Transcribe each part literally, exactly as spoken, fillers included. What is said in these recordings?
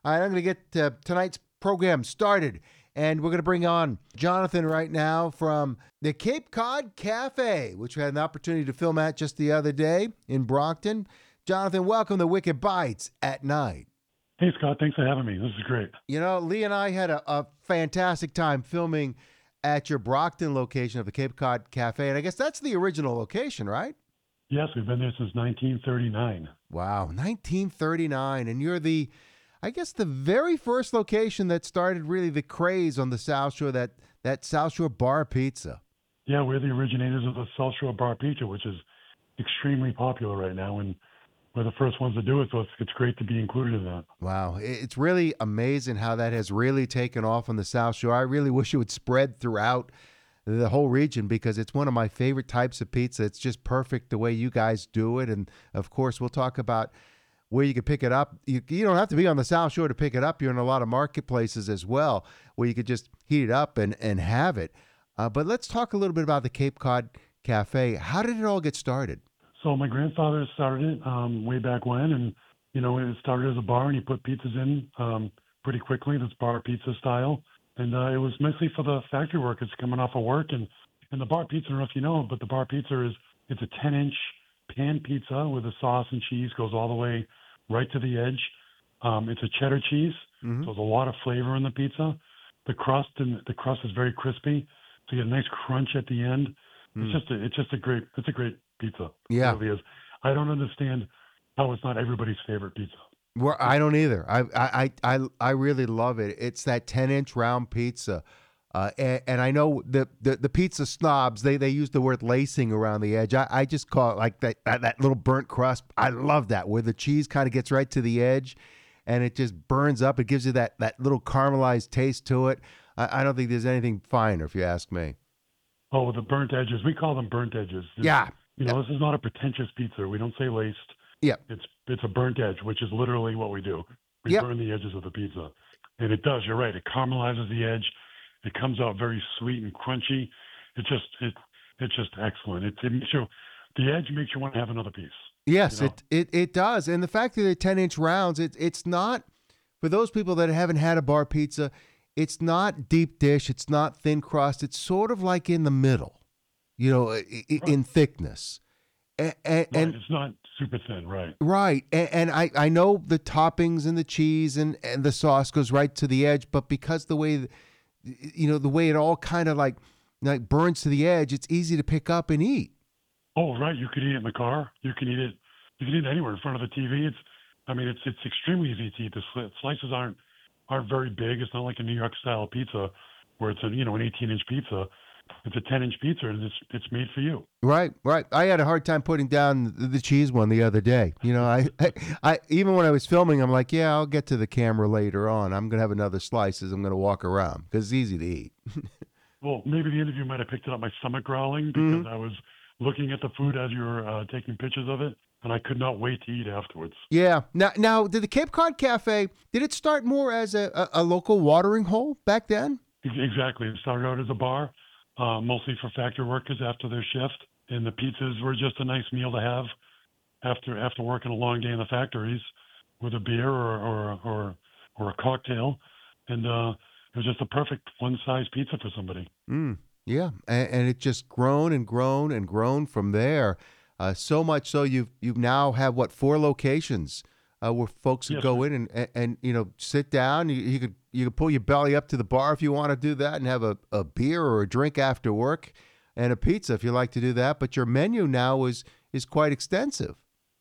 All right, I'm going to get uh, tonight's program started, and we're going to bring on Jonathan right now from the Cape Cod Cafe, which we had an opportunity to film at just the other day in Brockton. Jonathan, welcome to Wicked Bites at Night. Hey, Scott, thanks for having me. This is great. You know, Lee and I had a, a fantastic time filming at your Brockton location of the Cape Cod Cafe, and I guess that's the original location, right? Yes, we've been there since nineteen thirty-nine. Wow, nineteen thirty-nine, and you're the, I guess, the very first location that started really the craze on the South Shore, that, that South Shore bar pizza. Yeah, we're the originators of the South Shore Bar Pizza, which is extremely popular right now, and we're the first ones to do it, so it's, it's great to be included in that. Wow, it's really amazing how that has really taken off on the South Shore. I really wish it would spread throughout the whole region because it's one of my favorite types of pizza. It's just perfect the way you guys do it, and of course, we'll talk about where you can pick it up. You, you don't have to be on the South Shore to pick it up. You're in a lot of marketplaces as well where you could just heat it up and, and have it. Uh, but let's talk a little bit about the Cape Cod Cafe. How did it all get started? So my grandfather started it um, way back when, and, you know, it started as a bar, and he put pizzas in um, pretty quickly, this bar pizza style. And uh, it was mostly for the factory workers coming off of work. And, and the bar pizza, I don't know if you know, but the bar pizza is, it's a ten-inch pan pizza with the sauce and cheese goes all the way right to the edge. Um, it's a cheddar cheese, Mm-hmm. so there's a lot of flavor in the pizza. The crust and the crust is very crispy, so you get a nice crunch at the end. Mm. It's just a, it's just a great it's a great pizza. Yeah. It really is. I don't understand how it's not everybody's favorite pizza. Well, I don't either. I I I I I really love it. It's that ten-inch round pizza. Uh, and, and I know the, the, the pizza snobs, they, they use the word lacing around the edge. I, I just call it like that, that that little burnt crust. I love that, where the cheese kind of gets right to the edge and it just burns up. It gives you that, that little caramelized taste to it. I, I don't think there's anything finer, if you ask me. Oh, the burnt edges. We call them burnt edges. It's, Yeah. You know, this is not a pretentious pizza. We don't say laced. Yeah. It's it's a burnt edge, which is literally what we do. We Yep. burn the edges of the pizza. And it does, you're right. It caramelizes the edge. It comes out very sweet and crunchy. It just it it's just excellent. It, it makes you the edge makes you want to have another piece. Yes, You know? it, it it does. And the fact that they're ten-inch rounds, it, it's not, for those people that haven't had a bar pizza, it's not deep dish, it's not thin crust. It's sort of like in the middle, you know, i- i- in thickness. And, and, Right, and it's not super thin, right? right. And, and I, I know the toppings and the cheese and, and the sauce goes right to the edge, but because the way, you know, the way it all kind of like, like burns to the edge, it's easy to pick up and eat. Oh, right. You could eat it in the car. You can eat it. You can eat it anywhere in front of the T V. It's, I mean, it's it's extremely easy to eat. The sli- slices aren't aren't very big. It's not like a New York style pizza, where it's a you know an eighteen-inch pizza. It's a ten-inch pizza, and it's it's made for you. Right, right. I had a hard time putting down the, the cheese one the other day. You know, I, I, I, even when I was filming, I'm like, yeah, I'll get to the camera later on. I'm gonna have another slice as I'm gonna walk around because it's easy to eat. Well, maybe the interview might have picked it up my stomach growling because Mhm. I was looking at the food as you were uh, taking pictures of it, and I could not wait to eat afterwards. Yeah. Now, now, did the Cape Cod Cafe, did it start more as a, a, a local watering hole back then? Ex- Exactly. It started out as a bar, uh, mostly for factory workers after their shift, and the pizzas were just a nice meal to have after after working a long day in the factories with a beer or or or, or a cocktail, and uh, it was just a perfect one-size pizza for somebody. Mm, yeah, and, and it just grown and grown and grown from there. Uh, so much so you've you've now have what four locations uh, where folks could Yes, go sir. in and, and and you know sit down. You, you could you could pull your belly up to the bar if you want to do that and have a, a beer or a drink after work, and a pizza if you like to do that. But your menu now is is quite extensive.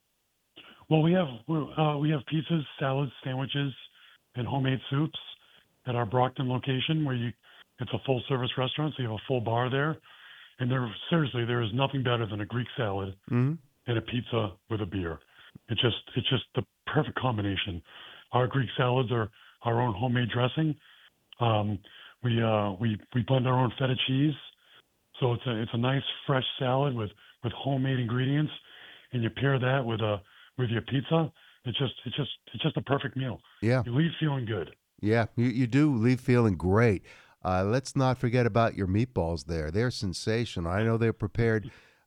Well, we have we're, uh, we have pizzas, salads, sandwiches, and homemade soups at our Brockton location, where you it's a full service restaurant, so you have a full bar there. And there seriously, there is nothing better than a Greek salad Mm-hmm. and a pizza with a beer. It's just it's just the perfect combination. Our Greek salads are our own homemade dressing. Um, we uh, we we blend our own feta cheese, so it's a it's a nice fresh salad with with homemade ingredients, and you pair that with a with your pizza. It's just it's just it's just a perfect meal. Yeah. You leave feeling good. Yeah, you, you do leave feeling great. Uh, let's not forget about your meatballs there. They're sensational. I know they're prepared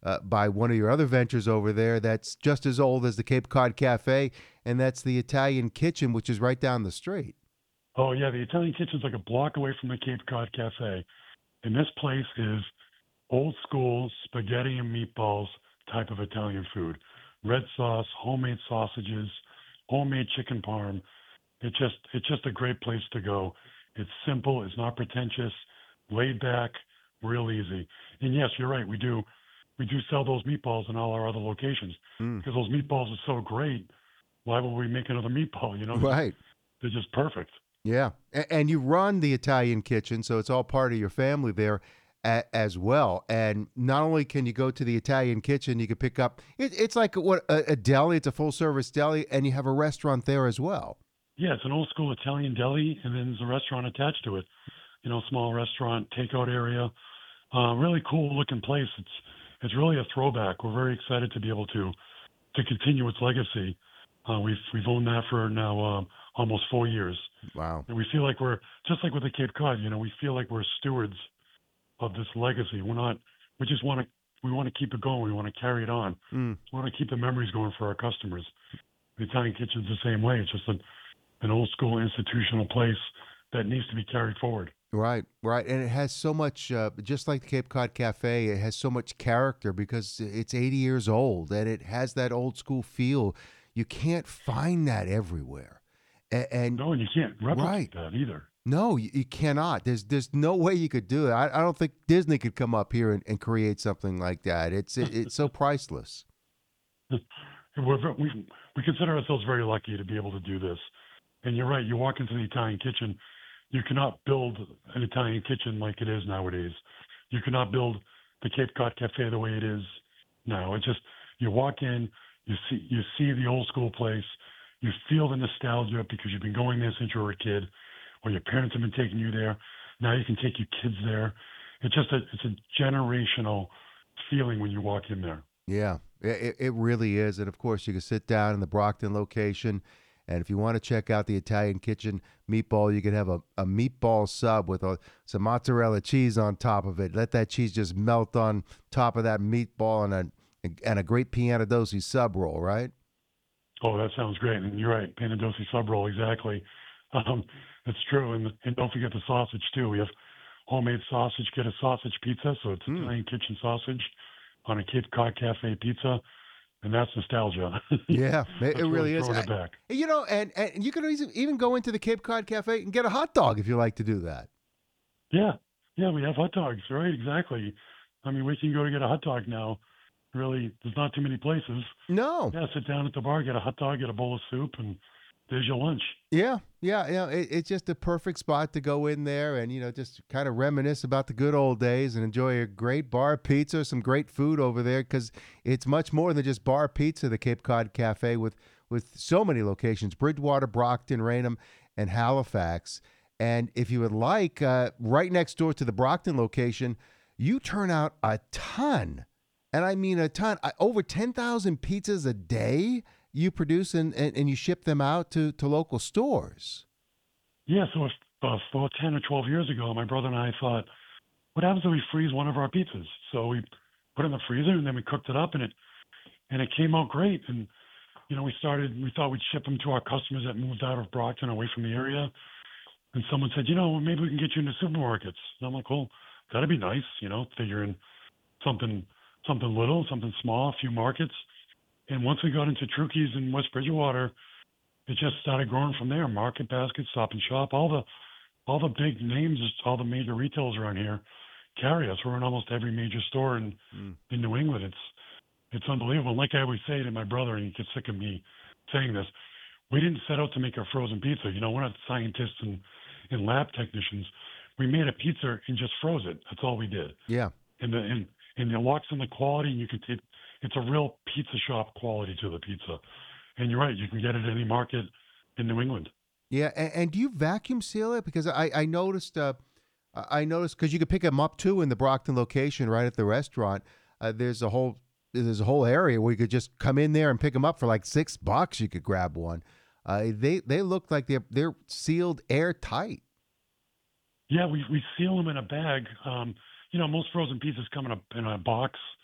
uh, by one of your other ventures over there that's just as old as the Cape Cod Cafe, and that's the Italian Kitchen, which is right down the street. Oh yeah, the Italian Kitchen's like a block away from the Cape Cod Cafe, and this place is old school spaghetti and meatballs type of Italian food. Red sauce, homemade sausages, homemade chicken parm. It's just it's just a great place to go. It's simple, it's not pretentious, laid back, real easy. And yes, you're right, we do we do sell those meatballs in all our other locations Mm, because those meatballs are so great. Why would we make another meatball? You know, they're just right. they're just perfect. Yeah. A- And you run the Italian Kitchen, so it's all part of your family there a- as well. And not only can you go to the Italian Kitchen, you can pick up it, it's like what a, a deli, it's a full service deli, and you have a restaurant there as well. Yeah, it's an old school Italian deli, and then there's a restaurant attached to it. You know, small restaurant, takeout area. Uh, really cool looking place. It's it's really a throwback. We're very excited to be able to to continue its legacy. Uh, we've we've owned that for now um, almost four years, Wow. and we feel like we're just like with the Cape Cod. You know, we feel like we're stewards of this legacy. We're not. We just want to. We want to keep it going. We want to carry it on. Mm. We want to keep the memories going for our customers. The Italian Kitchen's the same way. It's just an, an old school institutional place that needs to be carried forward. Right, right, and it has so much, uh, just like the Cape Cod Cafe. It has so much character because it's eighty years old, and it has that old school feel. You can't find that everywhere, and, and No, and you can't right, replicate that either. no, you, you cannot. There's there's no way you could do it. I, I don't think Disney could come up here and, and create something like that. It's it, it's so priceless. We're, ve- we we consider ourselves very lucky to be able to do this. And you're right. You walk into the Italian kitchen, you cannot build an Italian kitchen like it is nowadays. You cannot build the Cape Cod Cafe the way it is now. It's just you walk in, you see you see the old school place, you feel the nostalgia because you've been going there since you were a kid, or your parents have been taking you there. Now you can take your kids there. It's just a it's a generational feeling when you walk in there. Yeah, it, it really is. And of course, you can sit down in the Brockton location. And if you want to check out the Italian Kitchen meatball, you can have a, a meatball sub with a, some mozzarella cheese on top of it. Let that cheese just melt on top of that meatball and a, and a great piano dosi sub roll, right? Oh, that sounds great. And you're right, Panadosi sub roll, exactly. Um, it's true. And and don't forget the sausage too. We have homemade sausage. Get a sausage pizza, so it's Mm. Italian kitchen sausage on a Cape Cod Cafe pizza, and that's nostalgia. Yeah, it, it That's really really is. throwing I- it back. you know, and, and you can even even go into the Cape Cod Cafe and get a hot dog if you like to do that. Yeah, yeah, we have hot dogs, right? Exactly. I mean, we can go to get a hot dog now. Really, there's not too many places. No. Yeah, sit down at the bar, get a hot dog, get a bowl of soup, and there's your lunch. Yeah, yeah, yeah. It, it's just a perfect spot to go in there and you know just kind of reminisce about the good old days and enjoy a great bar pizza, some great food over there because it's much more than just bar pizza. The Cape Cod Cafe with with so many locations: Bridgewater, Brockton, Raynham, and Halifax. And if you would like, uh, right next door to the Brockton location, you turn out a ton, and I mean a ton, uh, over ten thousand pizzas a day you produce and, and, and you ship them out to, to local stores. Yeah, so if, uh, about ten or twelve years ago, my brother and I thought, what happens if we freeze one of our pizzas? So we put it in the freezer and then we cooked it up and it and it came out great. And you know, we started. We thought we'd ship them to our customers that moved out of Brockton, away from the area. And someone said, you know, well, maybe we can get you into supermarkets. And I'm like, well, that'd be nice. You know, figuring something something little, something small, a few markets. And once we got into Trukey's in West Bridgewater, it just started growing from there. Market Basket, Stop and Shop, all the all the big names, all the major retailers around here carry us. We're in almost every major store in Mm. in New England. It's it's unbelievable. Like I always say to my brother, and he gets sick of me saying this, we didn't set out to make a frozen pizza. You know, we're not scientists and, and lab technicians. We made a pizza and just froze it. That's all we did. Yeah. And the and, and it locks in the quality, and you can take it's a real pizza shop quality to the pizza. And you're right, you can get it at any market in New England. Yeah. And, and do you vacuum seal it? Because I, I noticed, uh, I I noticed because you could pick them up too in the Brockton location right at the restaurant. Uh, there's a whole there's a whole area where you could just come in there and pick them up for like six bucks. You could grab one. Uh, they they look like they're they're sealed airtight. Yeah, we we seal them in a bag. Um, you know, most frozen pizzas come in a in a box,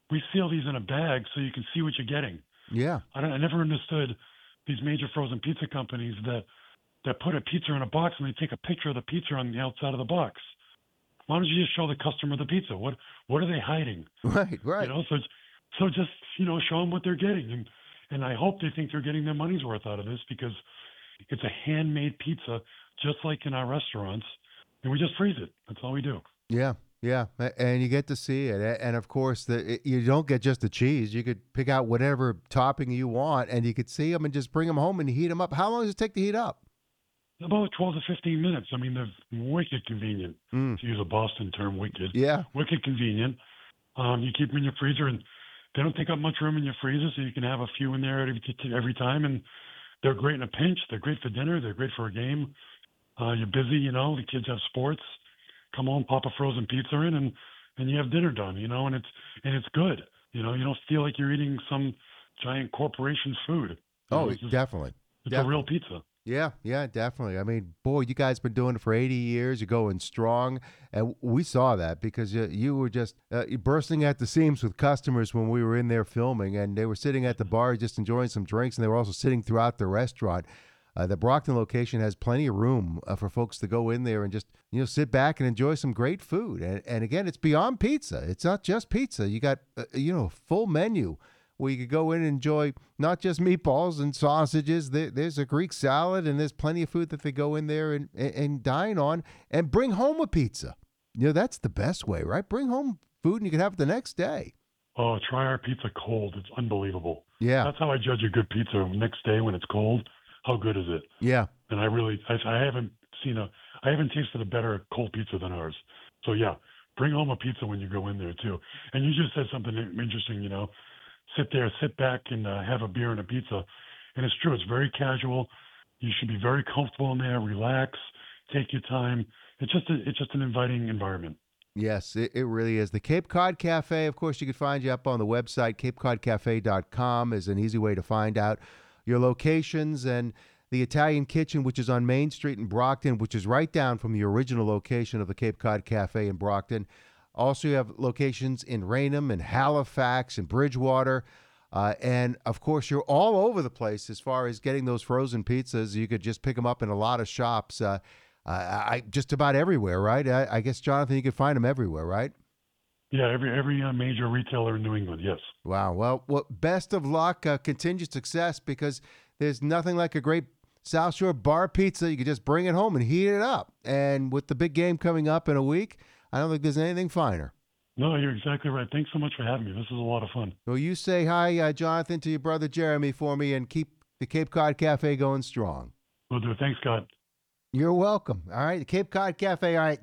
we seal these in a bag so you can see what you're getting. Yeah. I, don't, I never understood these major frozen pizza companies that that put a pizza in a box and they take a picture of the pizza on the outside of the box. Why don't you just show the customer the pizza? What what are they hiding? Right, You right. know, so so just you know show them what they're getting, and and I hope they think they're getting their money's worth out of this because it's a handmade pizza, just like in our restaurants, and we just freeze it. That's all we do. Yeah, yeah, a- and you get to see it, A- and of course, the it- you don't get just the cheese. You could pick out whatever topping you want, and you could see them and just bring them home and heat them up. How long does it take to heat up? About twelve to fifteen minutes. I mean, they're wicked convenient, Mm, to use a Boston term, wicked. yeah, Wicked convenient. Um, you keep them in your freezer, and they don't take up much room in your freezer, so you can have a few in there every, every time. And they're great in a pinch. They're great for dinner. They're great for a game. Uh, you're busy, you know. The kids have sports. Come home, pop a frozen pizza in, and and you have dinner done, you know. And it's and it's good. You know, you don't feel like you're eating some giant corporation's food. You know, oh, it's just definitely, it's a real definitely. pizza. Yeah, yeah, definitely. I mean, boy, you guys been doing it for eighty years. You're going strong, and we saw that because you, you were just uh, you bursting at the seams with customers when we were in there filming, and they were sitting at the bar just enjoying some drinks, and they were also sitting throughout the restaurant. Uh, the Brockton location has plenty of room uh, for folks to go in there and just you know sit back and enjoy some great food. And, and again, it's beyond pizza. It's not just pizza. You got uh, you know a full menu where you could go in and enjoy not just meatballs and sausages. There, there's a Greek salad, and there's plenty of food that they go in there and, and, and dine on and bring home a pizza. You know, that's the best way, right? Bring home food and you can have it the next day. Oh, try our pizza cold. It's unbelievable. Yeah, That's how I judge a good pizza. Next day when it's cold, how good is it? yeah, And I really, I, I haven't seen a, I haven't tasted a better cold pizza than ours. So yeah, bring home a pizza when you go in there too. And you just said something interesting. You know, sit there, sit back, and uh, have a beer and a pizza. And it's true. It's very casual. You should be very comfortable in there. Relax. Take your time. It's just a, it's just an inviting environment. yes, it, it really is. The Cape Cod Cafe, of course, you can find you up on the website. cape cod cafe dot com is an easy way to find out your locations, and the Italian Kitchen, which is on Main Street in Brockton, which is right down from the original location of the Cape Cod Cafe in Brockton. Also, you have locations in Raynham and Halifax and Bridgewater. Uh, and of course, you're all over the place as far as getting those frozen pizzas. You could just pick them up in a lot of shops, uh, uh, I, just about everywhere, right? I, I guess, Jonathan, you could find them everywhere, right? Yeah, every every uh, major retailer in New England. Yes. Wow. Well, well best of luck, uh, continued success, because there's nothing like a great South Shore bar pizza. You could just bring it home and heat it up. And with the big game coming up in a week, I don't think there's anything finer. No, you're exactly right. Thanks so much for having me. This is a lot of fun. Well, you say hi, uh, Jonathan, to your brother Jeremy for me, and keep the Cape Cod Cafe going strong. We'll do it. Thanks, Scott. You're welcome. All right, the Cape Cod Cafe. All right,